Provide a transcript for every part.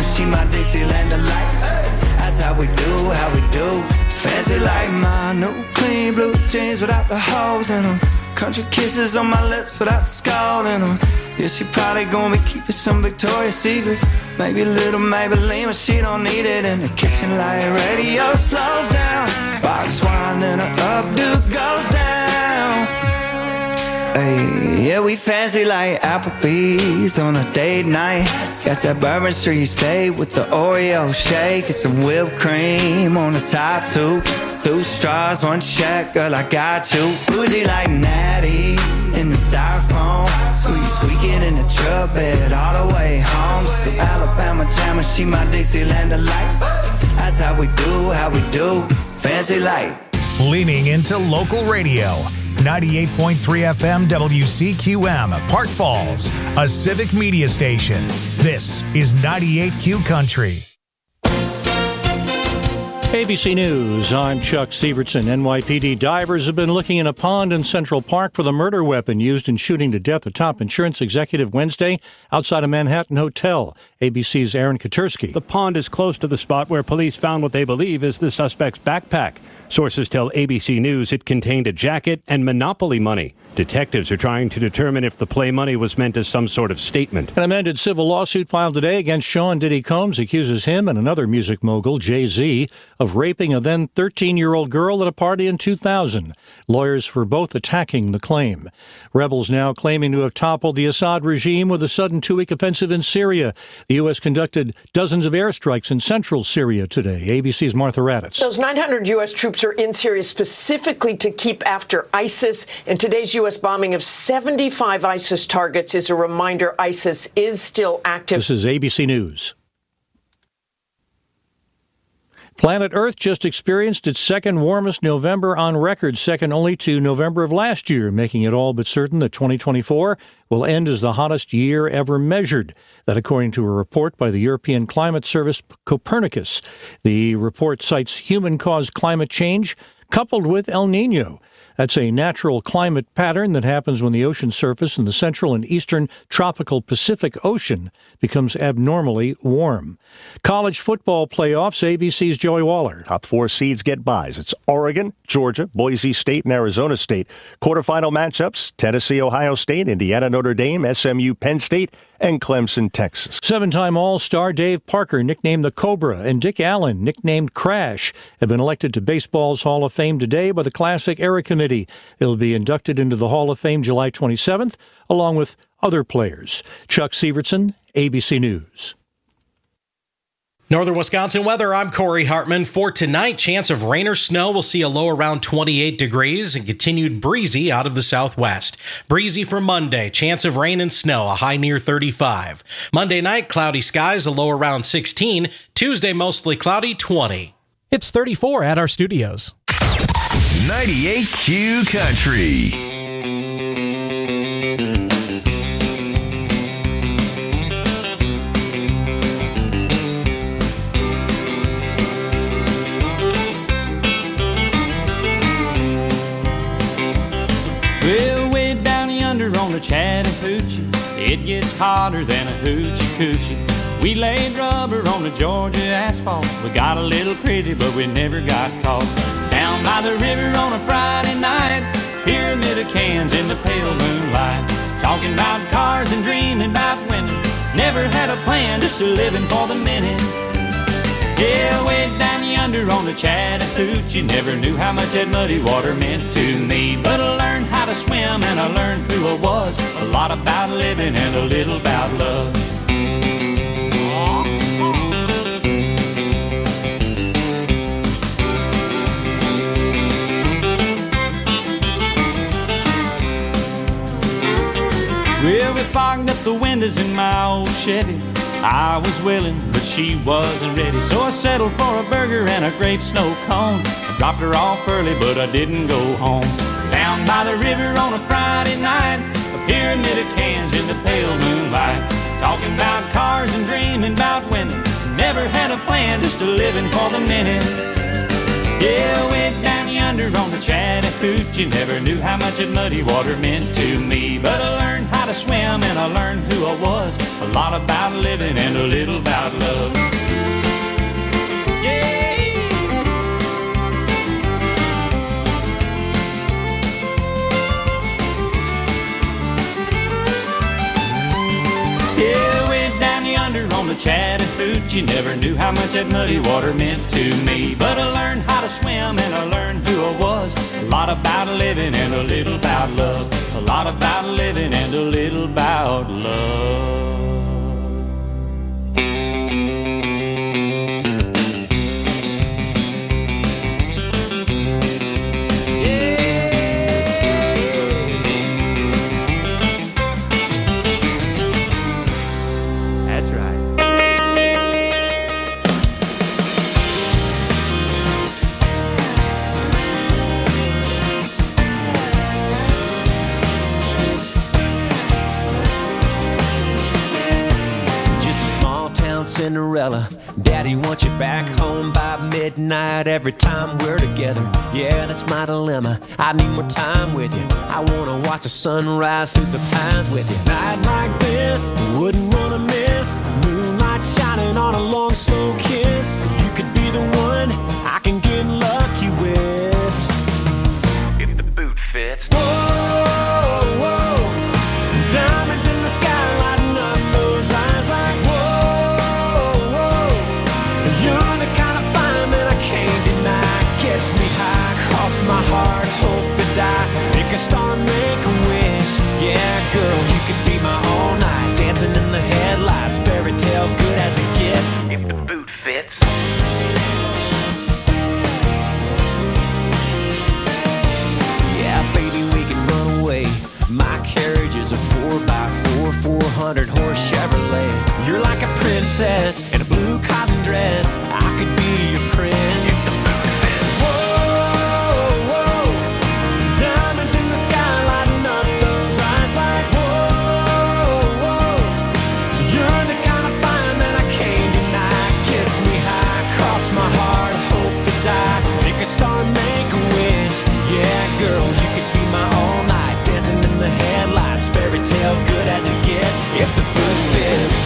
she my Dixieland delight. That's how we do. Fancy like my new clean blue jeans without the holes in them. Country kisses on my lips without the skull in them. Yeah, she probably gonna be keeping some Victoria's Secrets. Maybe a little Maybelline, but she don't need it. In the kitchen light radio slows down. Box wine, then her updo goes down. Hey, yeah, we fancy like Applebee's on a date night. Got that Bourbon Street steak with the Oreo shake and some whipped cream on the top two. Two straws, one check, girl, I got you. Bougie like Natty in the styrofoam. Squeaking in the truck bed all the way home. So Alabama jammer, she my Dixieland delight. That's how we do. Fancy like. Leaning into local radio. 98.3 FM WCQM, Park Falls, a civic media station. This is 98Q Country. ABC News, I'm Chuck Sievertson. NYPD divers have been looking in a pond in Central Park for the murder weapon used in shooting to death a top insurance executive Wednesday outside a Manhattan hotel. ABC's Aaron Katursky. The pond is close to the spot where police found what they believe is the suspect's backpack. Sources tell ABC News it contained a jacket and Monopoly money. Detectives are trying to determine if the play money was meant as some sort of statement. An amended civil lawsuit filed today against Sean Diddy Combs accuses him and another music mogul, Jay-Z, of raping a then 13-year-old girl at a party in 2000. Lawyers for both attacking the claim. Rebels now claiming to have toppled the Assad regime with a sudden two-week offensive in Syria. The U.S. conducted dozens of airstrikes in central Syria today. ABC's Martha Raddatz. Those 900 U.S. troops are in Syria specifically to keep after ISIS. And today's U.S. bombing of 75 ISIS targets is a reminder ISIS is still active. This is ABC News. Planet Earth just experienced its second warmest November on record, second only to November of last year, making it all but certain that 2024 will end as the hottest year ever measured. That according to a report by the European Climate Service Copernicus. The report cites human-caused climate change coupled with El Niño. That's a natural climate pattern that happens when the ocean surface in the central and eastern tropical Pacific Ocean becomes abnormally warm. College football playoffs, ABC's Joey Waller. Top four seeds get byes. It's Oregon, Georgia, Boise State, and Arizona State. Quarterfinal matchups, Tennessee, Ohio State, Indiana, Notre Dame, SMU, Penn State, and Clemson, Texas. Seven-time All-Star Dave Parker, nicknamed the Cobra, and Dick Allen, nicknamed Crash, have been elected to Baseball's Hall of Fame today by the Classic Era Committee. They'll be inducted into the Hall of Fame July 27th, along with other players. Chuck Sievertson, ABC News. Northern Wisconsin weather, I'm Corey Hartman. For tonight, chance of rain or snow. We'll see a low around 28 degrees and continued breezy out of the southwest. Breezy for Monday, chance of rain and snow, a high near 35. Monday night, cloudy skies, a low around 16. Tuesday, mostly cloudy, 20. It's 34 at our studios. 98Q Country. Well, way down yonder on the Chattahoochee, it gets hotter than a hoochie coochie. We laid rubber on the Georgia asphalt. We got a little crazy, but we never got caught. Down by the river on a Friday night, pyramid of cans in the pale moonlight. Talking about cars and dreaming about women. Never had a plan, just a living for the minute. Yeah, way down yonder on the Chattahoochee, never knew how much that muddy water meant to me. But I learned how to swim and I learned who I was. A lot about living and a little about love. Well, we fogged up the windows in my old Chevy. I was willing, but she wasn't ready. So I settled for a burger and a grape snow cone. I dropped her off early, but I didn't go home. Down by the river on a Friday night, a pyramid of cans in the pale moonlight. Talking about cars and dreaming about women. Never had a plan, just a living for the minute. Yeah, went down yonder on the Chattahoochee. Never knew how much that muddy water meant to me. But I learned how to swim and I learned who I was. A lot about living and a little about love. Yeah. Yeah, went down yonder on the Chattahoochee. Never knew how much that muddy water meant to me. But I learned how to swim and I learned who I was. A lot about living and a little about love. A lot about living and a little about love. Cinderella, Daddy wants you back home by midnight every time we're together. Yeah, that's my dilemma. I need more time with you. I wanna watch the sunrise through the pines with you. Night like this, wouldn't wanna miss. Moonlight shining on a long, slow kiss. You could be the one I can get lucky with. If the boot fits. Whoa, whoa, diamonds in the sky lighting up those eyes like whoa. You're the kind of fire that I can't deny. Gets me high, cross my heart, hope to die. Pick a star, make a wish. Yeah, girl, you could be my all night. Dancing in the headlights, fairy tale good as it gets. If the boot fits. Yeah, baby, we can run away. My carriage is a 4x4, 400 horse Chevrolet. You're like a princess in a blue cotton dress. I could be your prince. Whoa, whoa, diamonds in the sky lighting up those eyes like whoa, whoa. You're the kind of fire that I can't deny. Gets me high, cross my heart, hope to die. Pick a star, make a wish. Yeah, girl, you could be my all night. Dancing in the headlights, fairy tale good as it gets. If the boot fits.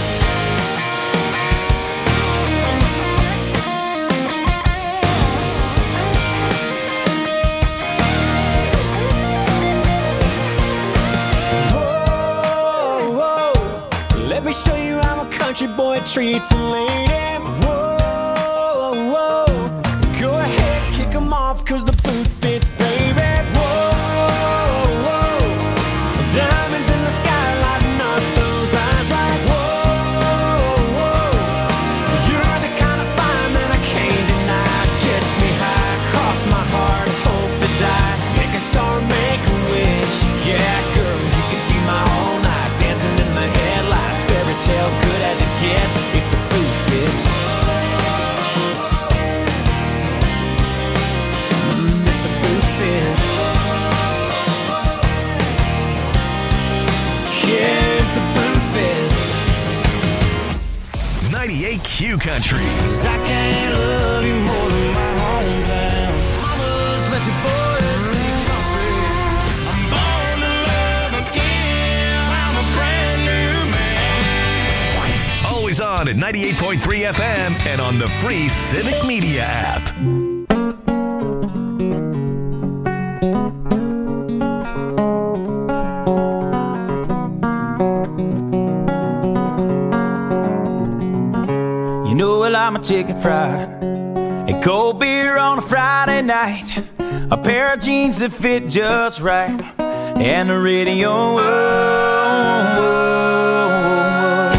Let me show you how a country boy treats a lady. Whoa, whoa. Go ahead, kick 'em off, cause the boot fits, baby. Whoa, whoa. Diamonds in the sky lighting up those eyes like whoa, whoa. You're the kind of fire that I can't deny. Gets me high, cross my heart, hope to die. Pick a star, make a wish. Yeah, girl, you could be my all night. Dancing in the headlights, fairy tale good as it gets. If the boot fits. If the boot fits. Yeah, if the boot fits. 98Q Country. 'Cause I can't love you more than my hometown. Mamas, let your boys be country. I'm born to love again. I'm a brand new man. Always on at 98.3 FM and on the free Civic Media app. You know, well, I'm a chicken fried and cold beer on a Friday night, a pair of jeans that fit just right, and the radio. Whoa, whoa, whoa.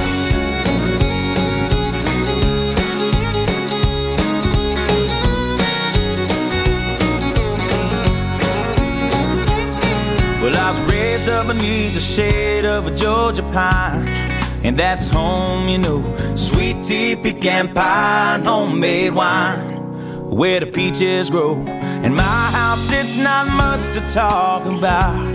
Well, I was raised up beneath the shade of a Georgia pine, and that's home, you know. Sweet tea, pecan pie, and homemade wine, where the peaches grow. And my house, it's not much to talk about,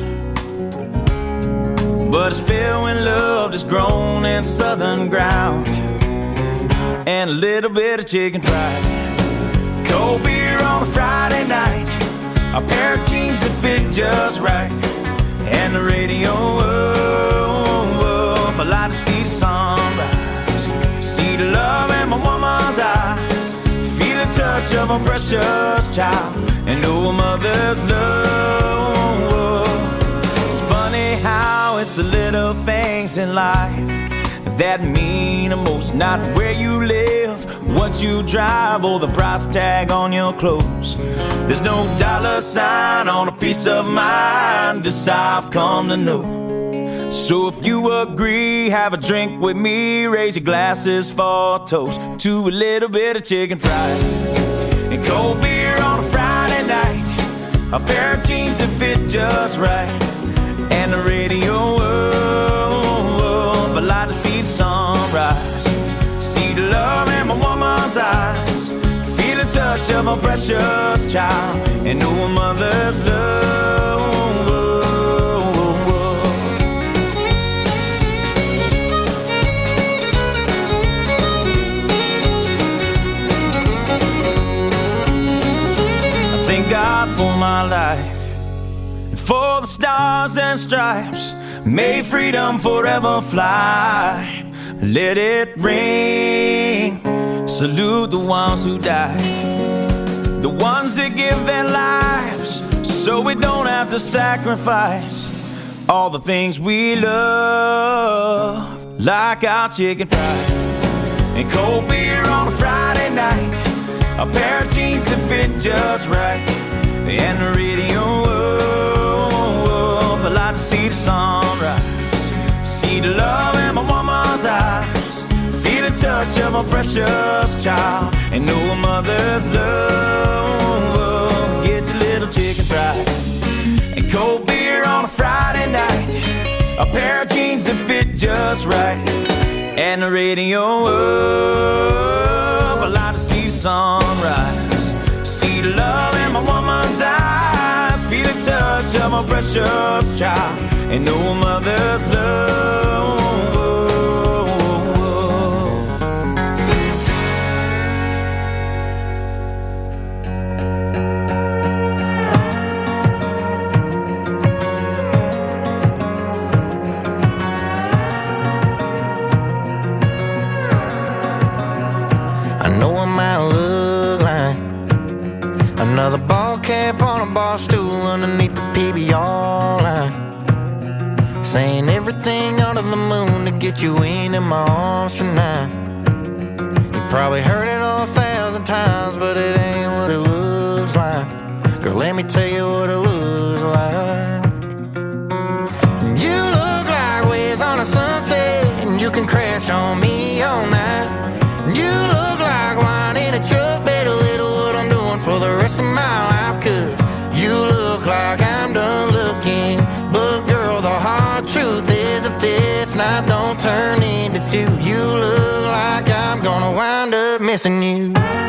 but it's filled when love is grown in southern ground, and a little bit of chicken fried Cold beer on a Friday night, a pair of jeans that fit just right, and the radio up. I like to see the sunrise, see the love in my woman's eyes, feel the touch of a precious child, and know a mother's love. It's funny how it's the little things in life that mean the most, not where you live, what you drive, or the price tag on your clothes. There's no dollar sign on a peace of mind, this I've come to know. So if you agree, have a drink with me, raise your glasses for a toast to a little bit of chicken fried and cold beer on a Friday night, a pair of jeans that fit just right, and the radio up. I like to see the sunrise, see the love in my woman's eyes, feel the touch of a precious child, and know a mother's love. I thank God for my life and for the stars and stripes. May freedom forever fly. Let it ring. Salute the ones who died, the ones that give their lives so we don't have to sacrifice all the things we love, like our chicken fried and cold beer on a Friday night, a pair of jeans that fit just right, and the radio up. I like to see the sunrise, see the love in my woman's eyes, feel the touch of a precious child, and know a mother's love. Get your little chicken fried and cold beer on a Friday night, a pair of jeans that fit just right, and the radio up. I like to see the sunrise, see the love in my woman's eyes, feel the touch of a precious child, and know a mother's love. I know I might look like another ball cap on a bar stool underneath the PBR line, saying everything under the moon to get you into my arms tonight. You probably heard it 1,000 times, but it ain't what it looks like. Girl, let me tell you what it looks like. You look like waves on a sunset, and you can crash on me all night. You look like wine in a truck, better little what I'm doing for the rest of my life. Cause you look like I'm done looking, but girl, the hard truth is if this night don't turn into two, you look like I'm gonna wind up missing you.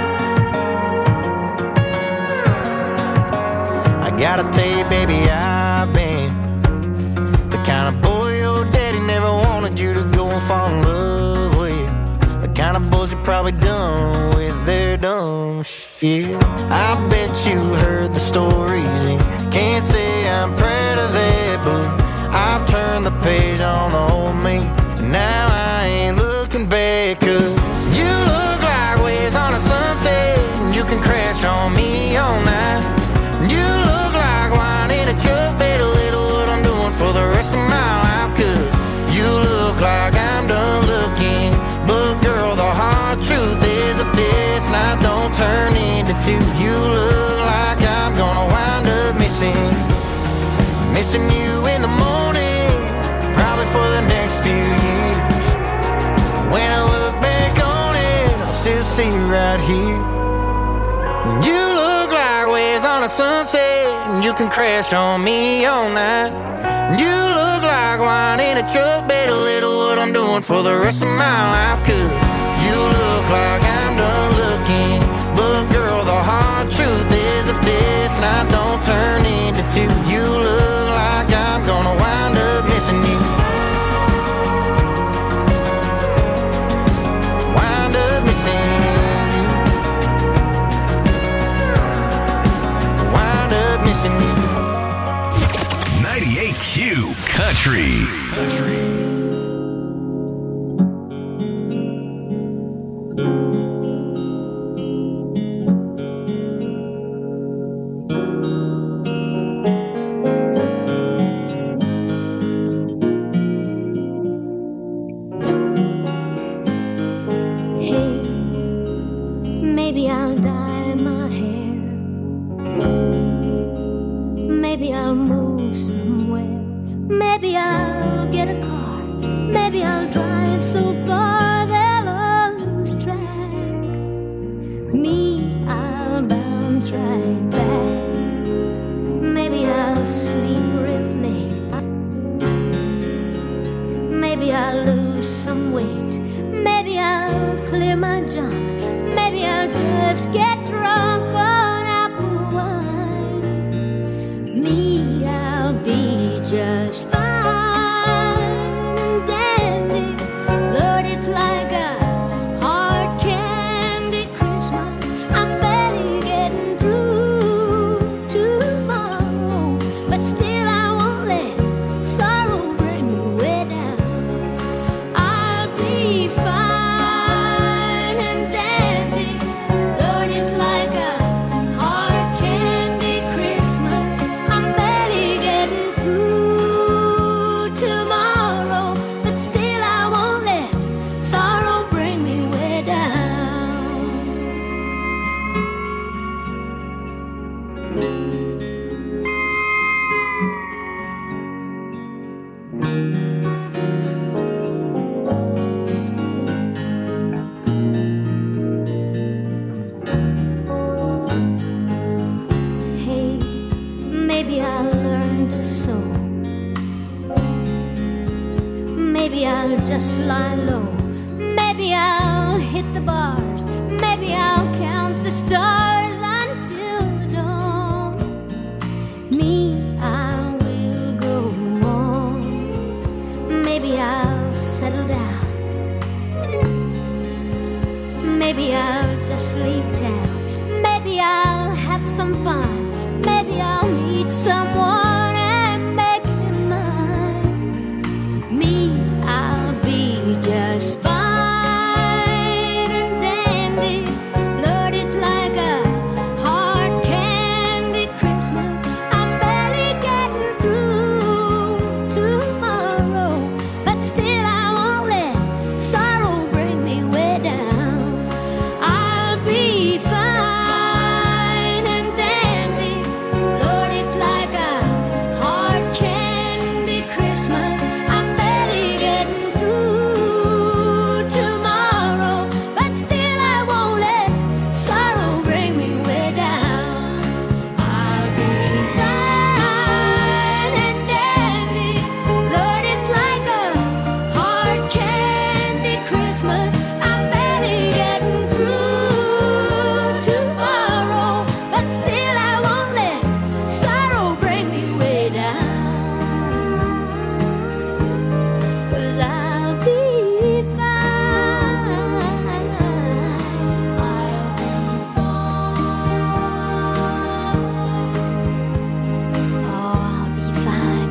I gotta tell you, baby, I've been the kind of boy your daddy never wanted you to go and fall in love with, the kind of boys you probably done with their dumb shit. I bet you heard the stories and can't say I'm proud of that, but I've turned the page on the old me, and now I ain't looking back. Cause you look like waves on a sunset, and you can crash on me all night. You look like wine in a truck, better little what I'm doing for the rest of my life. Cause you look like I'm done looking, but girl, the hard truth is if this night don't turn into two, you look like I'm gonna wind up missing you in the morning, probably for the next few years. When I look back on it, I'll still see you right here. You look like waves on a sunset, and you can crash on me all night. You look like wine in a truck, better little what I'm doing for the rest of my life. Cause you look like I'm done looking, but girl, the hard truth is if this night don't turn into two, you look like I'm gonna wind up missing you. Wind up missing you. Maybe I'll lose some weight. Maybe I'll clear my junk. Maybe I'll just get drunk on apple wine. Me, I'll be just fine and dandy. Lord, it's like a hard candy Christmas. I'm barely getting through tomorrow, but still I won't let sorrow bring me way down. I'll be fine and dandy. Lord, it's like a hard candy Christmas. I'm barely getting through tomorrow, but still I won't let sorrow bring me way down. Hey, maybe I'll learn to sew. Maybe I'll just lie low. Maybe I'll hit the bars. Maybe I'll count the stars until the dawn. Me, I will go on. Maybe I'll settle down. Maybe I'll just leave town. Maybe I'll have some fun. Maybe I'll meet someone and make him mine. Me, I'll be just fine and dandy. Lord, it's like a hard candy Christmas. I'm barely getting through tomorrow, but still I won't let sorrow bring me way down. I'll be fine and dandy. Lord, it's like a hard candy Christmas. I'm barely getting through tomorrow, but still I won't let sorrow bring me way down. I'll be fine and dandy. Lord, it's like a hard candy Christmas. I'm barely getting through tomorrow, but still I won't let sorrow bring me way down. 'Cause I'll be fine. I'll be fine.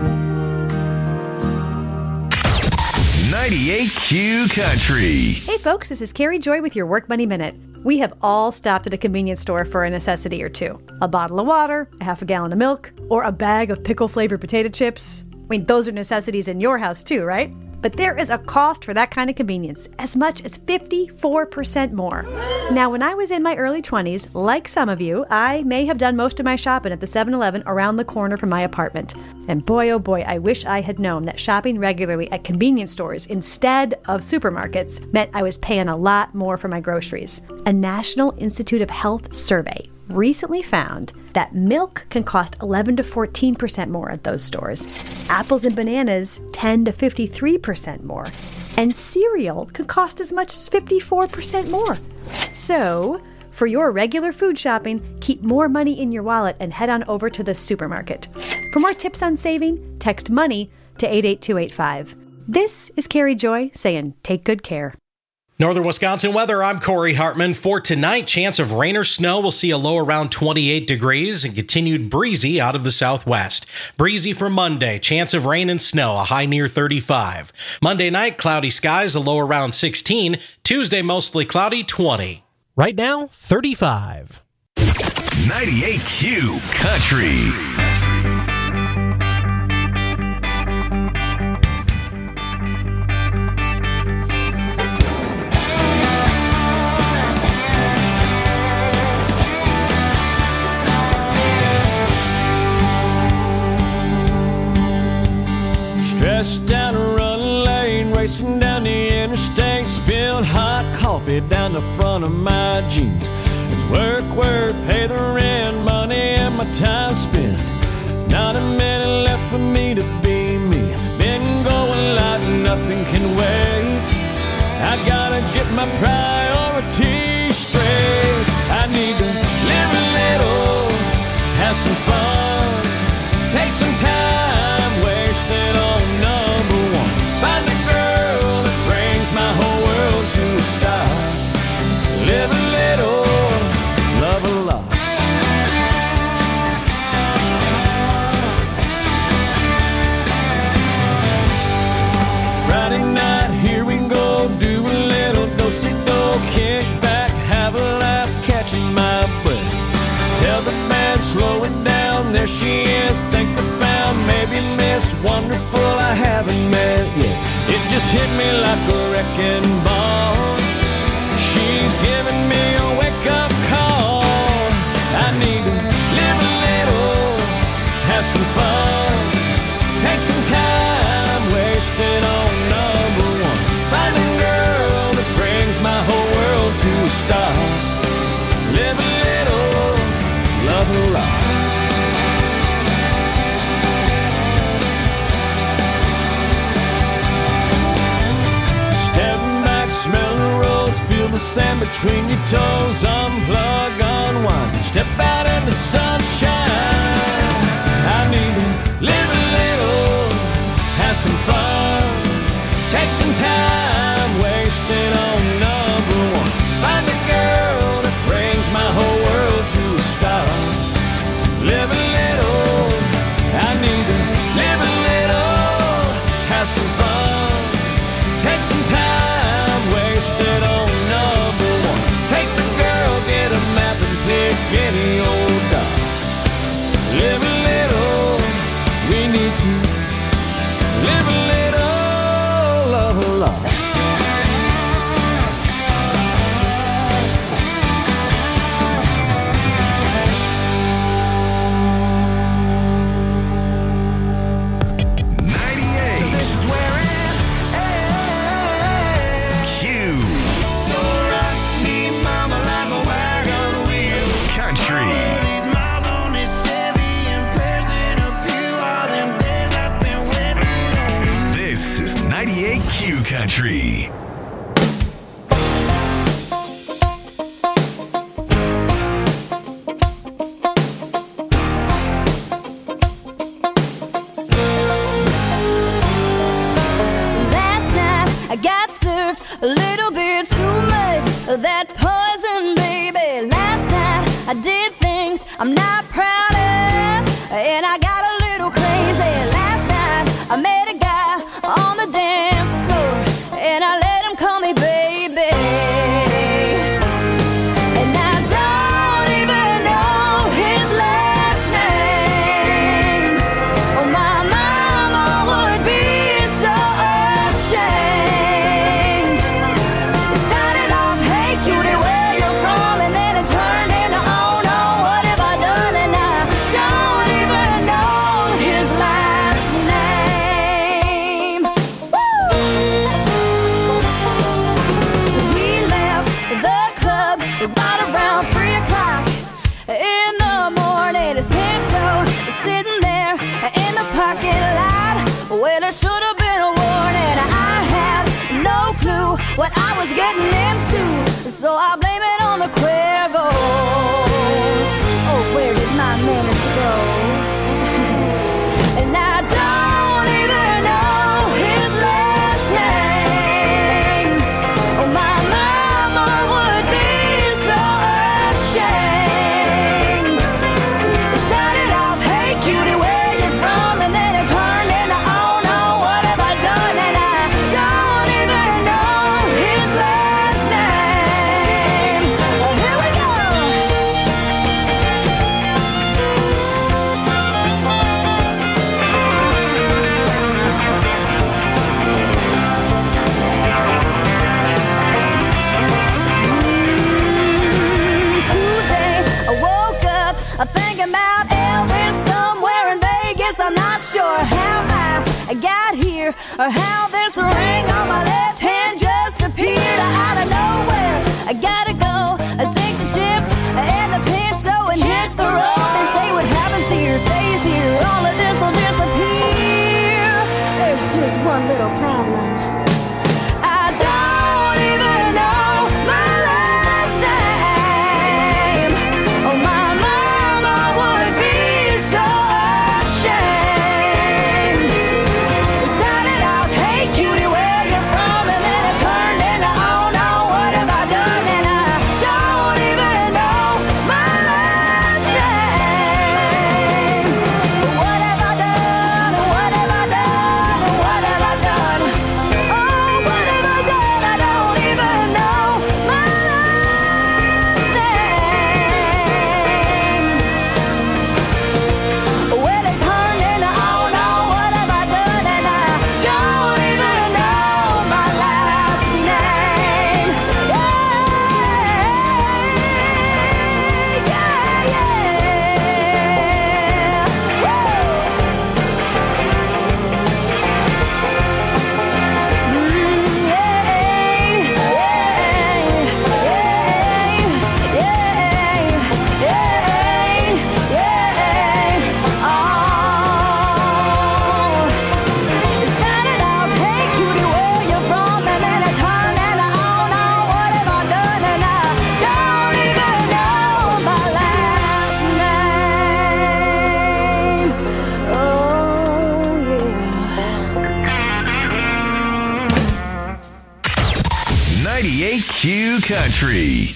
98Q Country. Hey folks, this is Carrie Joy with your Work Money Minute. We have all stopped at a convenience store for a necessity or two. A bottle of water, a half a gallon of milk, or a bag of pickle-flavored potato chips. I mean, those are necessities in your house too, right? But there is a cost for that kind of convenience, as much as 54% more. Now, when I was in my early 20s, like some of you, I may have done most of my shopping at the 7-Eleven around the corner from my apartment. And boy, oh boy, I wish I had known that shopping regularly at convenience stores instead of supermarkets meant I was paying a lot more for my groceries. A National Institute of Health survey recently found that milk can cost 11 to 14% more at those stores. Apples and bananas 10 to 53% more. And cereal can cost as much as 54% more. So, for your regular food shopping, keep more money in your wallet and head on over to the supermarket. For more tips on saving, text MONEY to 88285. This is Carrie Joy saying take good care. Northern Wisconsin weather, I'm Corey Hartman. For tonight, chance of rain or snow. We'll see a low around 28 degrees and continued breezy out of the southwest. Breezy for Monday, chance of rain and snow, a high near 35. Monday night, cloudy skies, a low around 16. Tuesday, mostly cloudy, 20. Right now, 35. 98Q Country. Stressed down a running lane, racing down the interstate, spilled hot coffee down the front of my jeans. It's work, pay the rent, money and my time spent. Not a minute left for me to be me. Been going like nothing can kick back, have a laugh, catching my breath. Tell the band, slow it down, there she is. Think I found maybe Miss Wonderful I haven't met yet. It just hit me like a wrecking ball. She's giving me a wake-up call. I need to live a little, have some fun, take some time, wasted on number one. Find a girl that brings my whole world to a stop. Live a little, love a lot. Stepping back, smell the rose, feel the sand between your toes. Unplug, unwind, step out in the sunshine. I need to live a little, have some fun, take some time, wasted on number one. Find a girl that brings my whole world to a stop. Live a little, I need to live a little, have some fun, take some time, wasted on number one. Take the girl, get a map and pick any old dog. Live a little, we need to live a little, love a lot. Country. Last night I got served a little bit too much of that poison, baby. Last night I did things I'm not proud of, and I got a little crazy. Last night I met a guy on the dance floor, and I let him call me baby. And I don't even know his last name. Oh, my mama would be so ashamed. It started off, hey cutie, where you from? And then it turned into, oh no, what have I done? And I don't even know his last name. Woo! We left the club right around 3 o'clock in the morning. His Pinto is sitting there in the parking lot. Well, it should have been a warning. I had no clue what I was getting into, so I blame it on the Cuervo. Oh, where did my minutes go? And I don't even know his last name. Oh, my mama would be so ashamed. It started off, hey cutie, where you from? And then it turned into, oh no, what have I done? And I don't even know his last name. Oh, here we go. Today I woke up thinking about Elvis somewhere in Vegas. I'm not sure how I got here or how this ring on my left hand just appeared out of nowhere. I gotta go take the chips and the Pinto and hit the road. They say what happens here stays here. All of this will disappear. There's just one little problem. I don't even know my last name. Oh, my mama would be so ashamed. It started out, hey 98Q Country.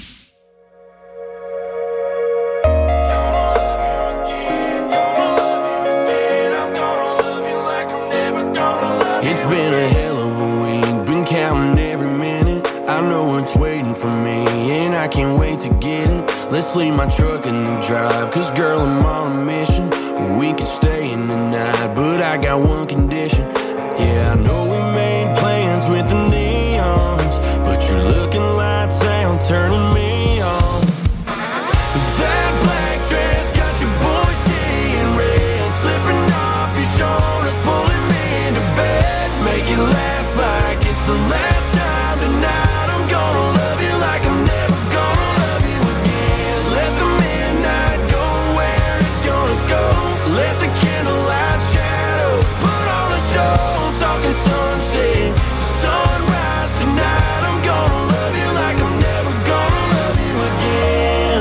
It's been a hell of a week, been counting every minute. I know it's waiting for me, and I can't wait to get it. Let's leave my truck in the drive, cause girl, I'm on a mission. We could stay in the night, but I got one condition. Yeah, I know we made plans with the neons, but your looking lights out, turning me on. That black dress got your boy seeing red, slipping off your shoulders, pulling me into bed. Make it last like it's the last time tonight. I'm gonna love you like I'm never gonna love you again. Let the midnight go where it's gonna go. Let the candlelight shadows put on a show. Talking sunset, sunrise tonight. I'm gonna love you like I'm never gonna love you again.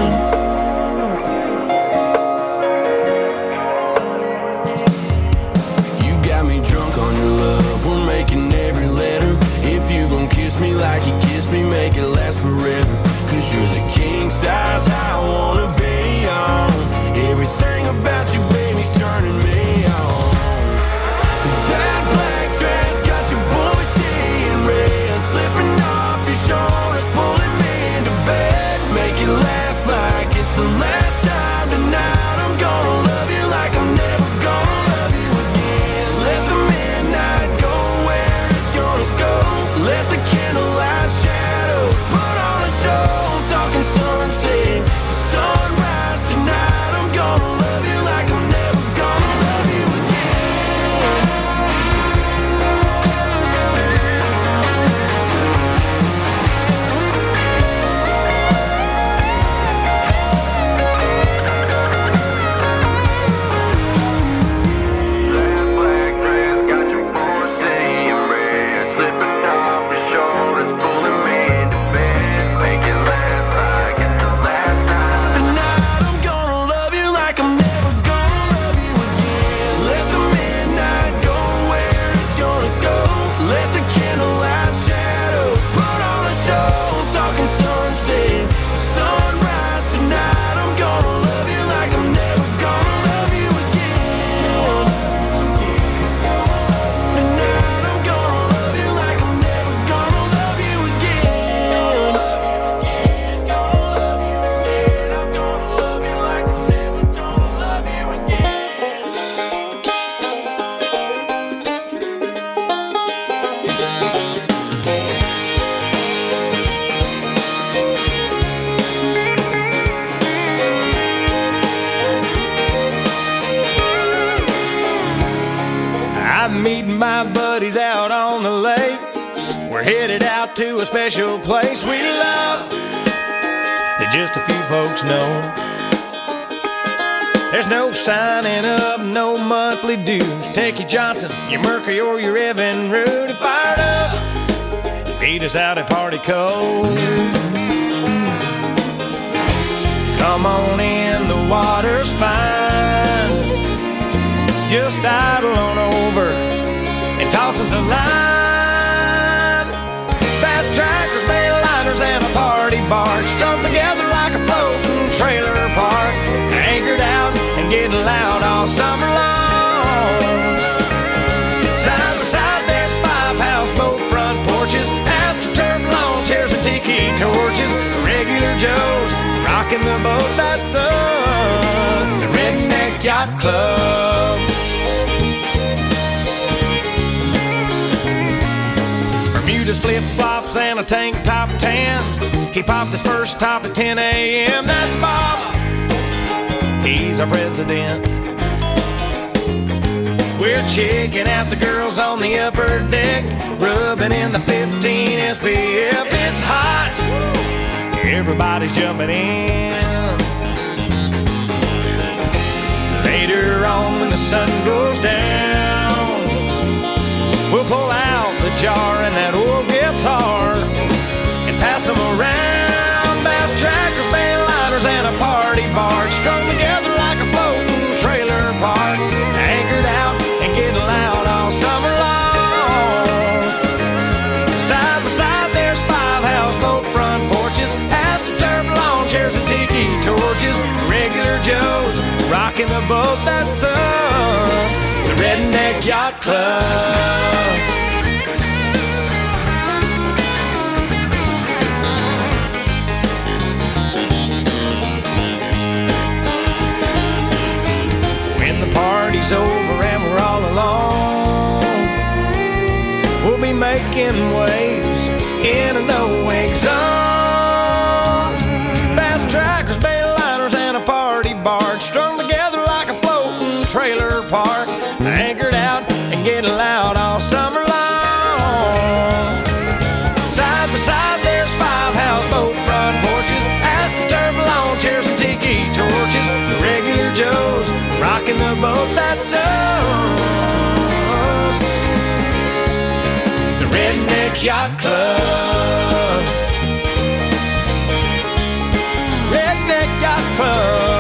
You got me drunk on your love, we're making every letter. If you gon' kiss me like you kissed me, make it last forever. Cause you're the king size I wanna be on. Everything about you, baby's turning me on. That black dress got your boy seeing red, slipping off your shoulders, pulling me into bed. Make it last like it's the last time tonight. I'm gonna love you like I'm never gonna love you again. Let the midnight go where it's gonna go. Let the candlelight shadows put on a show. Talking sunset, sunrise tonight. I'm gonna love you like I'm never gonna love you again. That black dress got your boy seeing red, slipping off your shoulders, pulling me into bed. Make it last like it's the last time tonight. I'm gonna love you like I'm never gonna love you again. Let the midnight go where it's gonna go. Let the candlelight shadows put on a show. Talking sunset, sunrise tonight. I'm gonna love you like I'm never gonna love you again. Tonight I'm gonna love you like I'm never gonna love you again. I'm gonna love you like I'm never gonna love you I'm meeting my buddies out on the lake. We're headed out to a special place we love that just a few folks know. There's no signing up, no monthly dues. Take your Johnson, your Mercury, or your Evan Root and fired up. Beat us out at Party Cove. Come on in, the water's fine. Just idle on over and toss us a line. Fast tractors, mainliners, and a party barge strung together like a floating trailer park. Anchored out and getting loud all summer long. Side by side, there's 5 houseboat front porches, AstroTurf lawn chairs and tiki torches. Regular Joes rocking the boat, that's us, the Redneck Yacht Club. Bermuda's flip-flops and a tank top tan. He popped his first top at 10 a.m. That's Bob, he's our president. We're checking out the girls on the upper deck, rubbing in the 15 SPF. It's hot, everybody's jumping in. Later on when the sun goes down, we'll pull out the jar and that old guitar and pass them around. Bass trackers, mainliners, and a party barge strung together like a floating trailer park. Anchored out and getting loud all summer long. Side by side, there's 5 houseboats making waves in a no-wake zone. Fast trackers, bayliners, and a party barge strung together like a floating trailer park, anchored out and getting loud all summer long. Side by side, there's 5 houseboat front porches, astroturf lawn chairs and tiki torches. The regular Joes rocking the boat that's us. The Redneck Yacht Club. Redneck Yacht Club.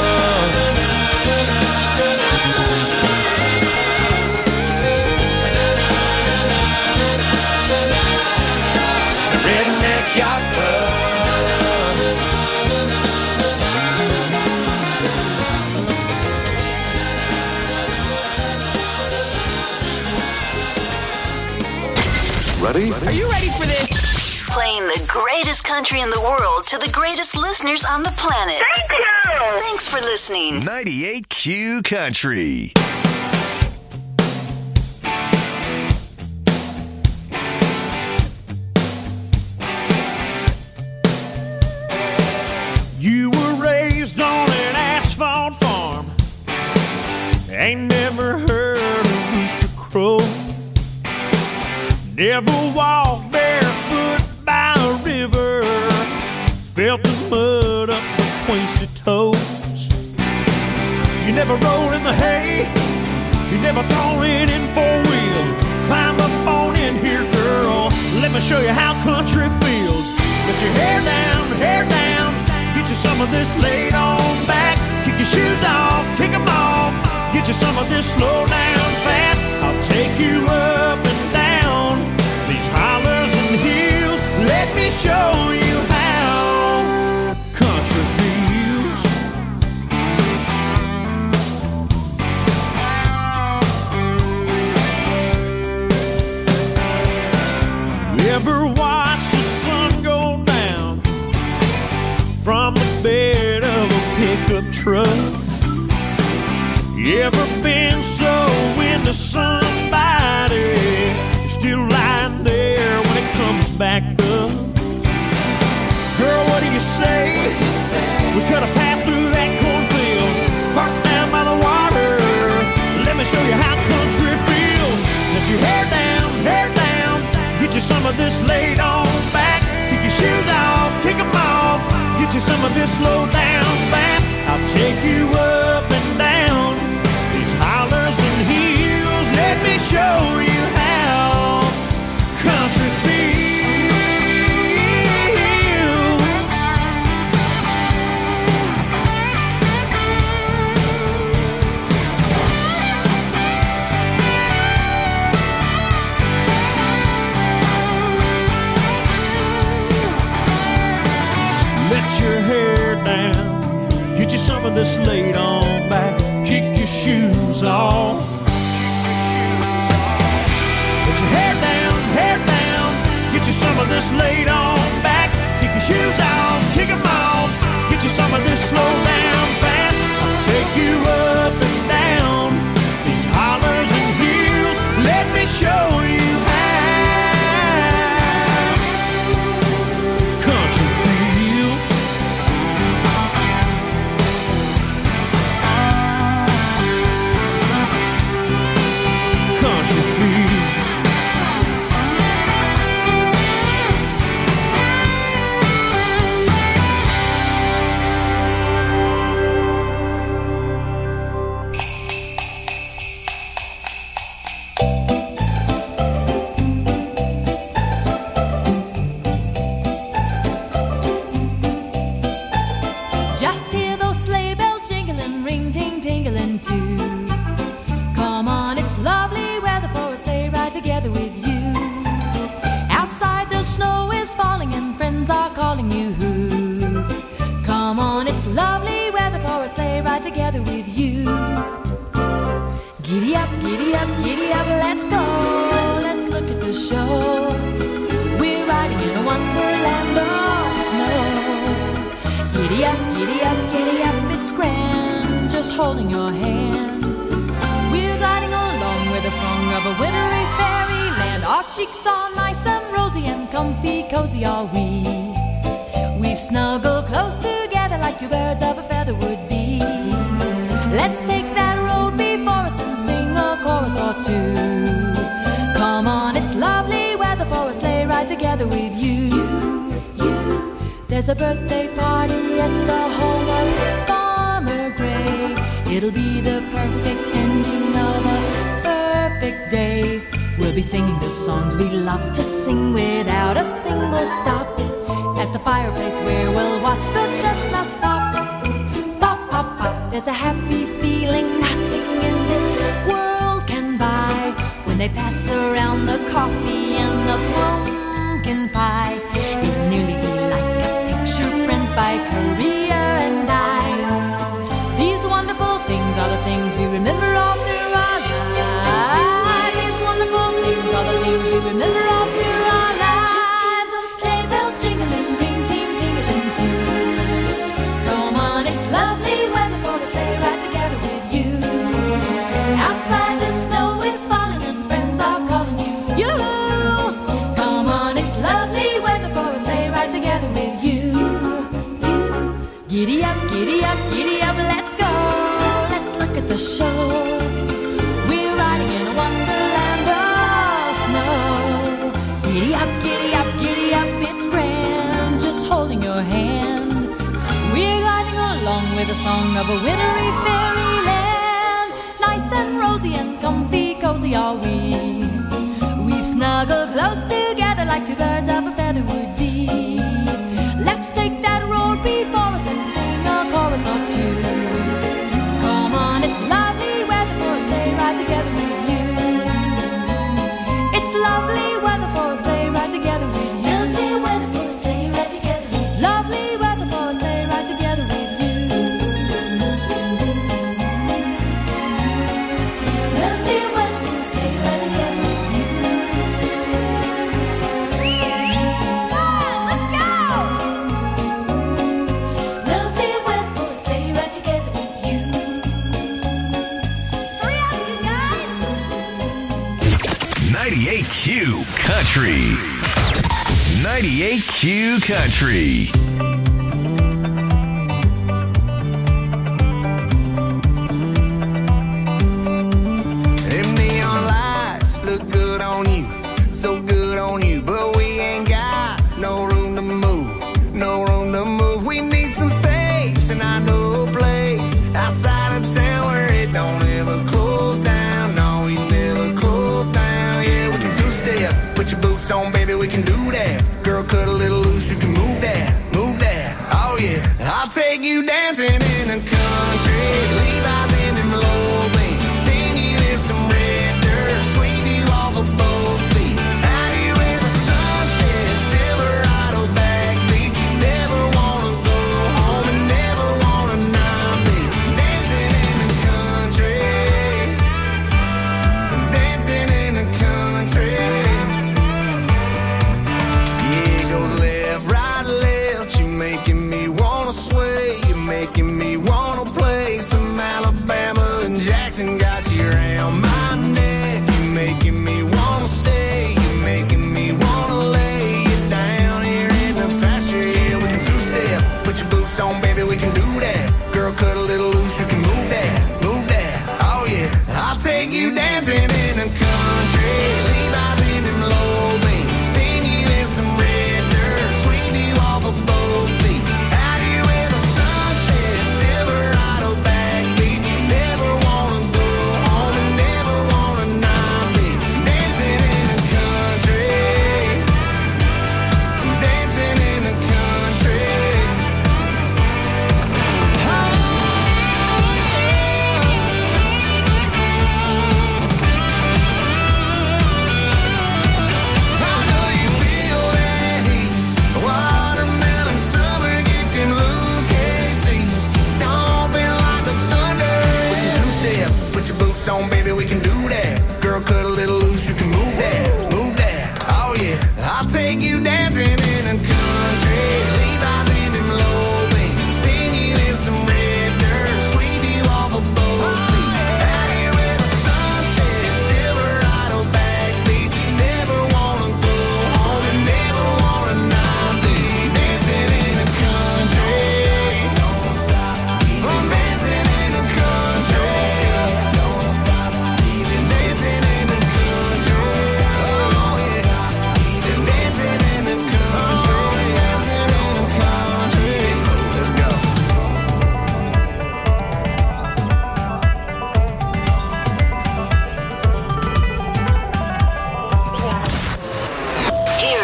Ready? Are you ready for this? Playing the greatest country in the world to the greatest listeners on the planet. Thank you! Thanks for listening. 98Q Country. You were raised on an asphalt farm. Ain't never heard a rooster crow. Never walked barefoot by a river. Felt the mud up between your toes. You never rolled in the hay. You never thrown it in 4-wheel. Climb up on in here, girl. Let me show you how country feels. Get your hair down, get you some of this laid on back. Kick your shoes off, kick them off. Get you some of this slow down fast. I'll take you up and down these hollers and hills. Let me show you how country feels. You ever watch the sun go down from the bed of a pickup truck? You ever been so into somebody you're still lying there when it comes back up? Girl, what do you say? We cut a path through that cornfield, parked down by the water. Let me show you how country feels. Let your hair down, get you some of this laid on back. Kick your shoes off, kick them off. Get you some of this slow down fast. I'll take you up and down these hollers and hills. Let me show you how country feels. Let your hair down, get you some of this laid on back. Kick your shoes off. Let your hair down, get you some of this laid on back. Kick your shoes off, kick them off. Get you some of this slow down fast. I'll take you up and down these hollers and hills. Let me show you how country feels. Country feels. Just hear those sleigh bells jingling, ring ting tingling too. Come on, it's lovely weather for a sleigh ride together with you. Outside the snow is falling and friends are calling you. Come on, it's lovely weather for a sleigh ride together with you. Giddy up, let's go. Let's look at the show. We're riding in a wonderland of snow. Giddy up, it's grand, just holding your hand. We're gliding along with the song of a wintry fairyland. Our cheeks are nice and rosy and comfy, cozy are we. We've snuggled close together like two birds of a feather would be. Let's take that road before us and sing a chorus or two. Come on, it's lovely weather for a sleigh ride together with you. There's a birthday party at the home of Farmer Gray. It'll be the perfect ending of a perfect day. We'll be singing the songs we love to sing without a single stop. At the fireplace where we'll watch the chestnuts pop. Pop, pop, pop. There's a happy feeling nothing in this world can buy. When they pass around the coffee and the pumpkin pie, it'll nearly be like a picture print by Currier and Ives. These wonderful things are the things we remember all through our lives. These wonderful things are the things we remember all through our lives. Just sleigh bells jingling, ring, ting, tingling too. Come on, it's lovely weather for a sleigh ride together with you. Outside the snow is falling and friends are calling you. Yoo-hoo! Come on, it's lovely weather for a sleigh ride together with you. Giddy up, giddy up, giddy up, let's go. Let's look at the show. We're riding in a wonderland of snow. Giddy up, giddy up, giddy up, it's grand, just holding your hand. We're riding along with a song of a wintry fairyland. Nice and rosy and comfy, cozy are we. We've snuggled close together like two birds of a feather would be. Let's take that road before us and sing a chorus or two. Come on, it's lovely weather for a sleigh ride together with you. It's lovely weather for a sleigh ride together with you. Lovely weather for a sleigh ride together with you. Lovely weather for a sleigh ride together with you. Lovely weather for a sleigh ride together with you. Come on, let's go! Lovely weather for a sleigh ride together with you. Hurry up, you guys! 98Q Country. 98Q Country. Them neon lights look good on you, so good on you, but we ain't got no room to move, no room to move. We need some space, and I know a place outside of town where it don't ever close down. No, we never close down. Yeah, we can two-step, put your boots on, baby, we can do that. Girl, cut a little loose, you can move that, move that.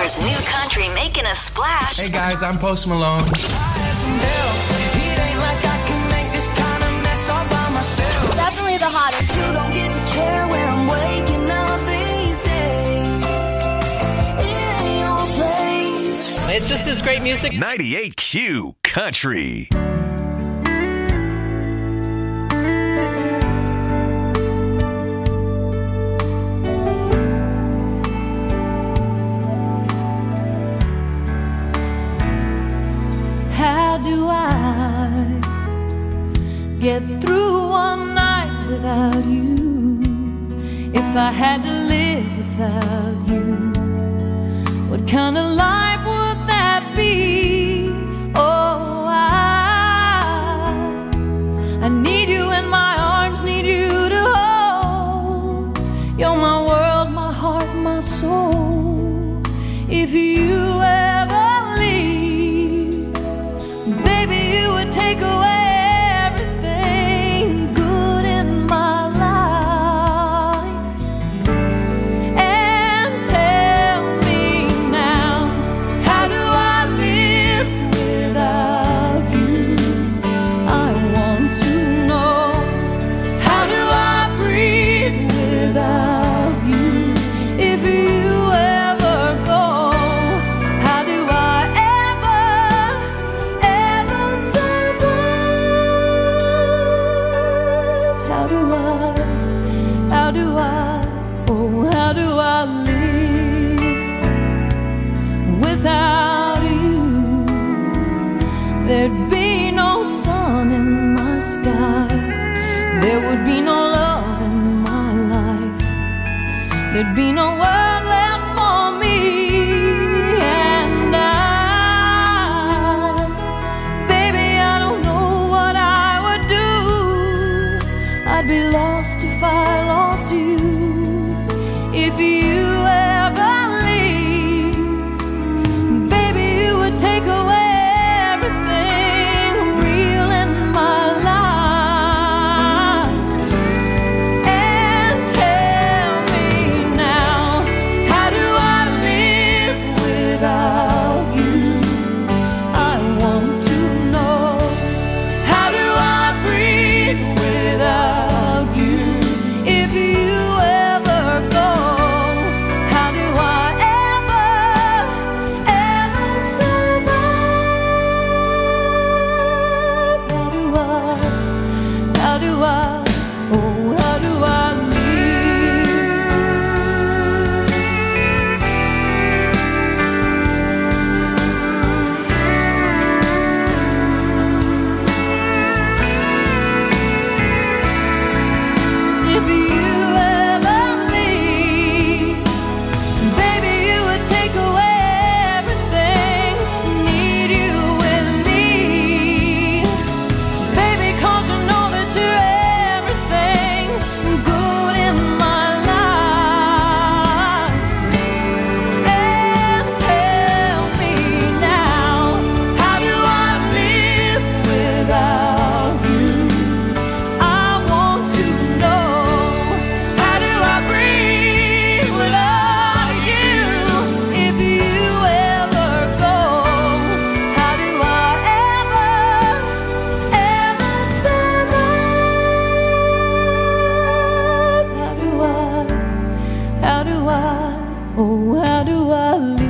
There's new country making a splash. Hey guys, I'm Post Malone. I had some help. It ain't like I can make this kind of mess all by myself. Definitely the hottest. You don't get to care where I'm waking up these days. It ain't your place. It's just this great music. 98Q Country. How do I get through one night without you? If I had to live without you, what kind of life would that be? Oh, I need you in my arms, need you to hold. You're my world, my heart, my soul. If you ever leave, baby, you would take away everything good in my life. And tell me now, how do I live without you? I want to know, how do I breathe without you? If you ever go, how do I ever survive? How do I live without you? There'd be no sun in my sky. There would be no love in my life. There'd be no world left for me. And baby, I don't know what I would do. I'd be lost if I lost you. If you ever leave, baby, you would take away everything real in my life. And tell me now, how do I live without you? I want to know, how do I breathe without you? If you ever go, how do I ever survive? How do I, oh, how do I if you ever leave, baby, you would take away everything. Need you with me, baby, 'cause I know that you're everything good in my life. And tell me now, how do I live without you? I want to know, how do I breathe without you? If you ever go, how do I ever survive? How do I, oh, how do I live?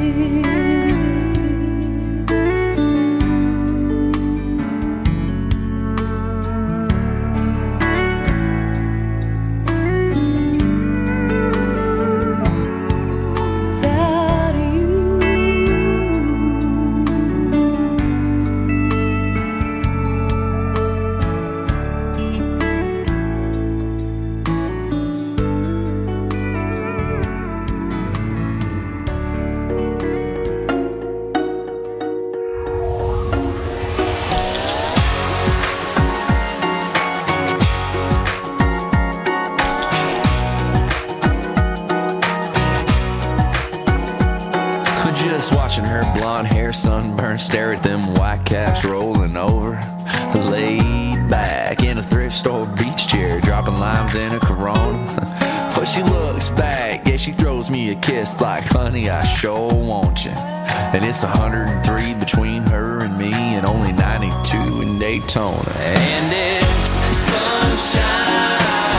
Without you. Just watching her blonde hair sunburn, stare at them white caps rolling over, laid back in a thrift store beach chair, dropping limes in a Corona. But she looks back, yeah, she throws me a kiss like, honey, I sure want you. And it's 103 between her and me, and only 92 in Daytona. And it's sunshine.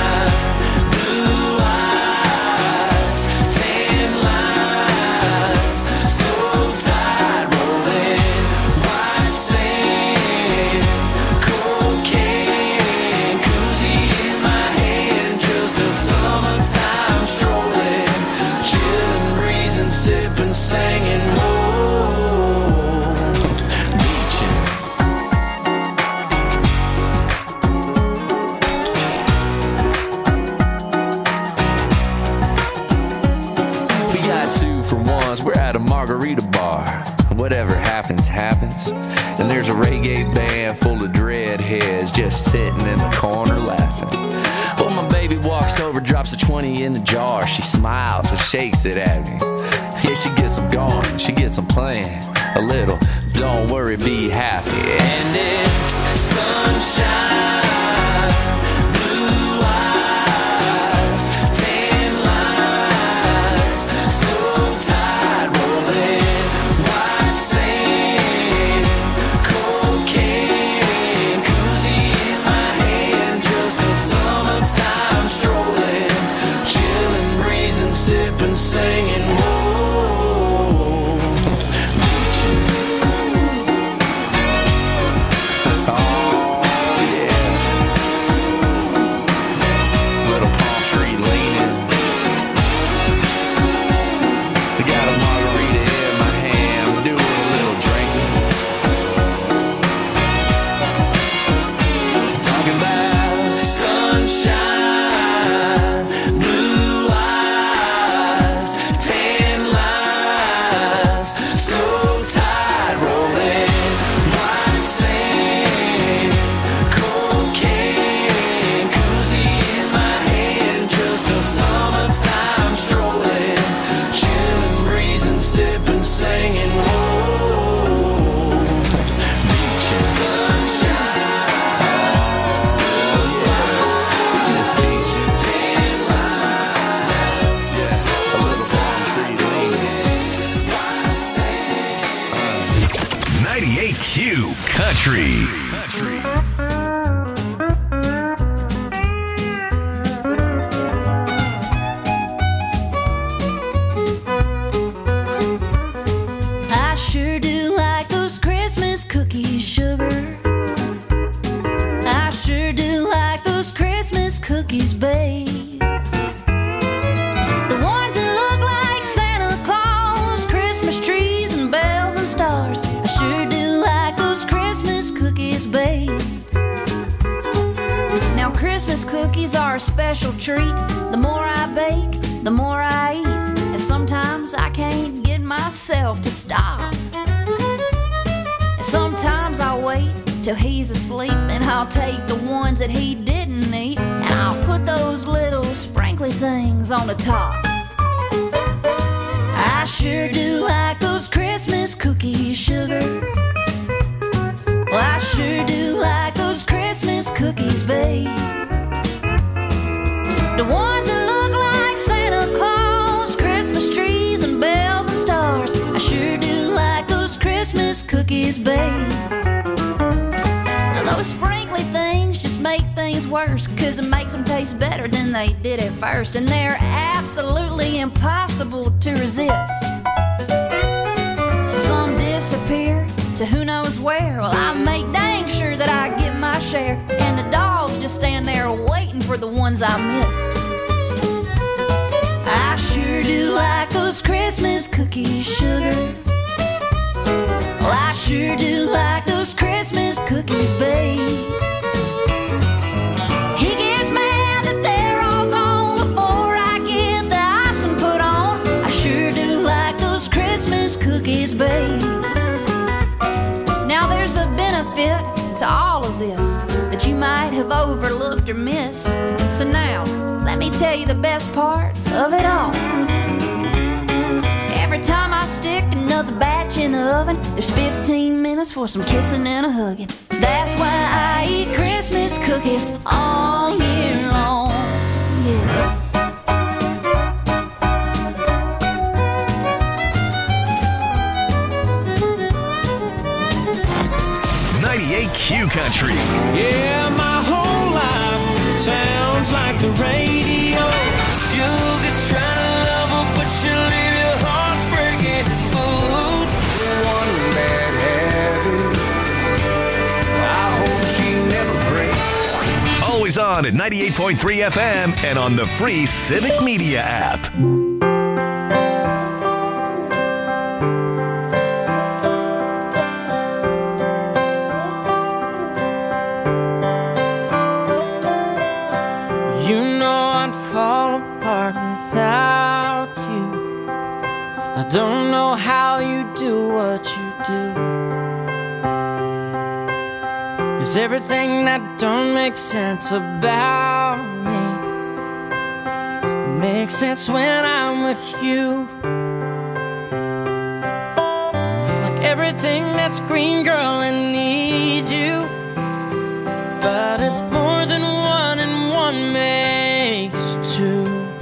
Singing, whoa, beaching. We got 2 for ones, we're at a margarita bar. Whatever happens, happens. And there's a reggae band full of dreadheads just sitting in the corner laughing. Well, my baby walks over, drops a 20 in the jar. She smiles and shakes it at me. Yeah, she gets them going, she gets them playing a little. Don't worry, be happy. And it's sunshine, blue eyes, tan lines, slow tide rolling, white sand, cocaine, koozie in my hand, just a summertime strolling, chilling, breezing, sipping, singing. On the top. I sure do like those Christmas cookies, sugar. Well, I sure do like those Christmas cookies, babe. The ones that look like Santa Claus, Christmas trees and bells and stars. I sure do like those Christmas cookies, babe. Now those sprinkly things just make things worse, 'cause it makes them taste better than they did at first, and they're absolutely impossible to resist. And some disappear to who knows where. Well, I make dang sure that I get my share, and the dogs just stand there waiting for the ones I missed. I sure do like those Christmas cookies, sugar. Well, I sure do like those Christmas cookies, babe. Babe. Now there's a benefit to all of this that you might have overlooked or missed. So now, let me tell you the best part of it all. Every time I stick another batch in the oven, there's 15 minutes for some kissing and a hugging. That's why I eat Christmas cookies all year long. Yeah. 98 Q Country. Yeah, my whole life sounds like the radio. You could try to love her, but she'll leave your heart breaking boots. One bad habit, I hope she never breaks. Always on at 98.3 FM and on the free Civic Media app. Don't know how you do what you do, 'cause everything that don't make sense about me makes sense when I'm with you. Like everything that's green, girl, I need you, but it's more than one and one makes two.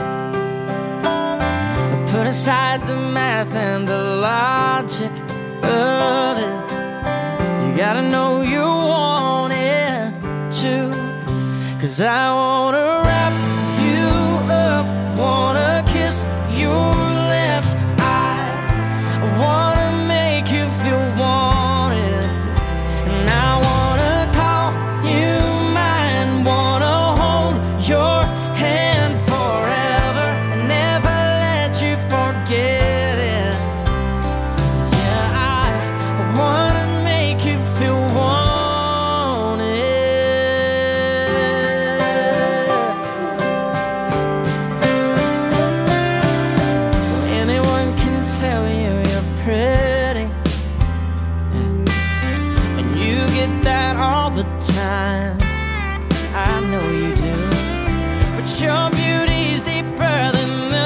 Put aside the math and the logic of it. You gotta know you want it too. 'Cause I wanna wrap you up, wanna kiss your lips. I wanna make you feel wanted, and I wanna call you mine, wanna hold your hand forever and never you forget it. Yeah, I wanna make you feel wanted. Anyone can tell you you're pretty, and you get that all the time. I know you do, but your beauty's deeper than the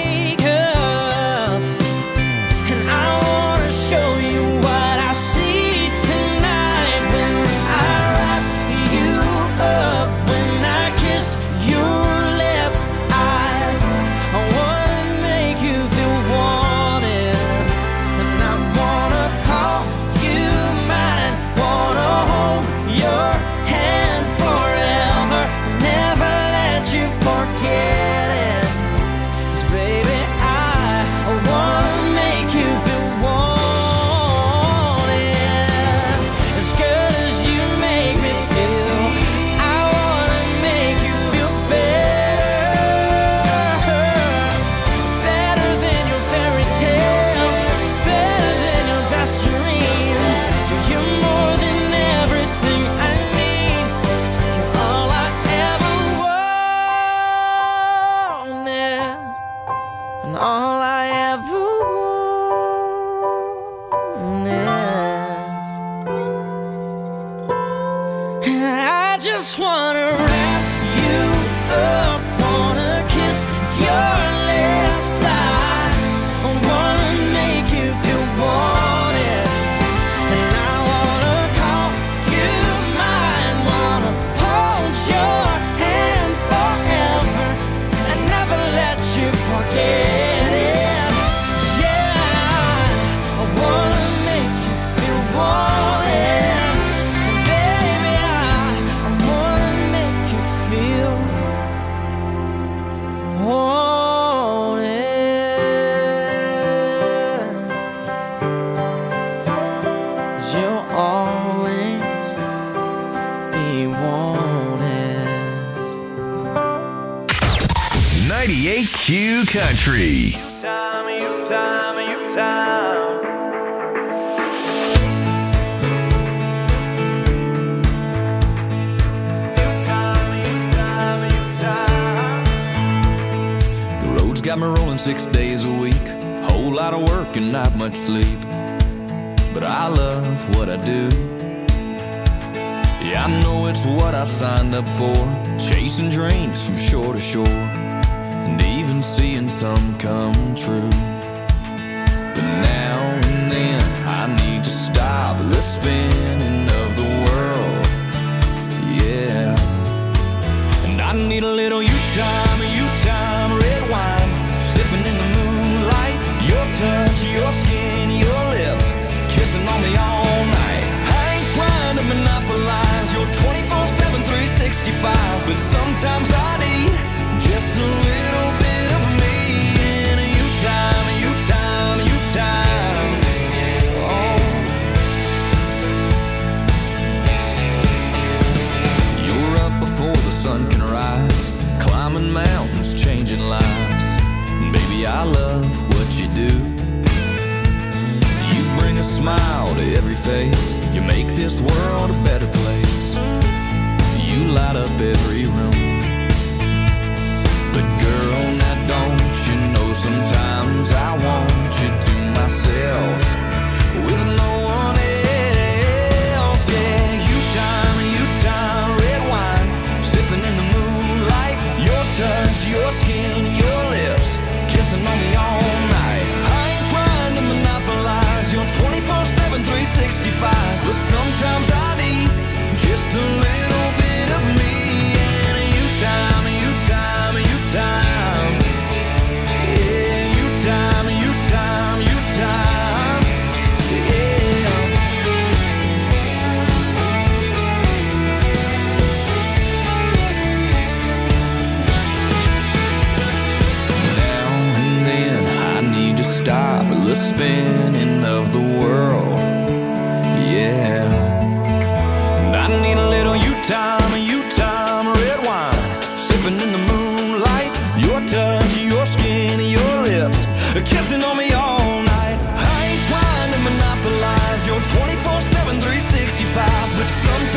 Q Country. The road's got me rolling 6 days a week, whole lot of work and not much sleep, but I love what I do. Yeah, I know it's what I signed up for, chasing dreams from shore to shore, and even seeing some come true. But now and then I need to stop the spinning of the world smile to every face. You make this world a better place. You light up every room. But girl, now don't you know sometimes I want you to myself with no one else. Yeah, you time, red wine, sipping in the moonlight. Your touch, your skin, your lips, kissing on me all night. I ain't trying to monopolize your 24/7, 365, but sometimes I need just a little bit of me. And you time. Stop the spinning of the world, yeah. And I need a little you time, red wine, sipping in the moonlight. Your touch, your skin, your lips, kissing on me all night. I ain't trying to monopolize your 24/7, 365, but sometimes